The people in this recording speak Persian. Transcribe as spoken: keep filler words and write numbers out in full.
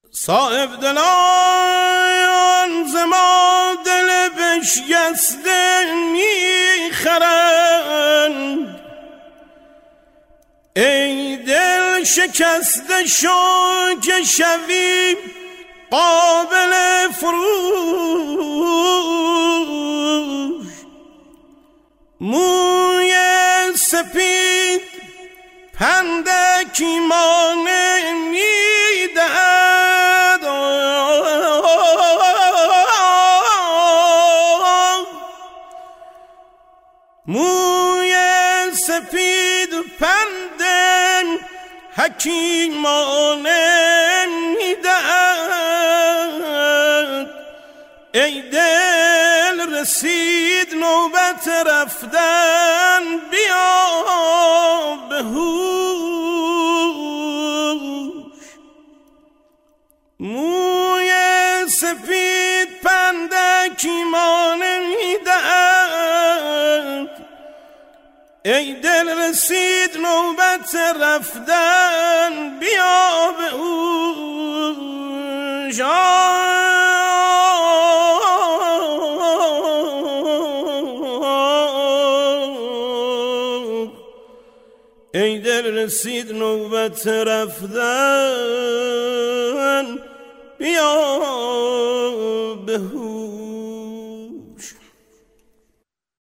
صاحب دلان ز ما دل بشکسته میخرند، ای دل شکسته شو که شوی قابل فروش. موی سپید پندکی مانه میدهد، موی سپید پندن حکیمانه میدهد. ای دل رسید نوبت رفتن، بیا به هوش. موی سپید پندکی مانه میدهد، ای دل رسید نوبت رفتن، بیا به هوش. ای دل رسید نوبت رفتن، بیا به هوش.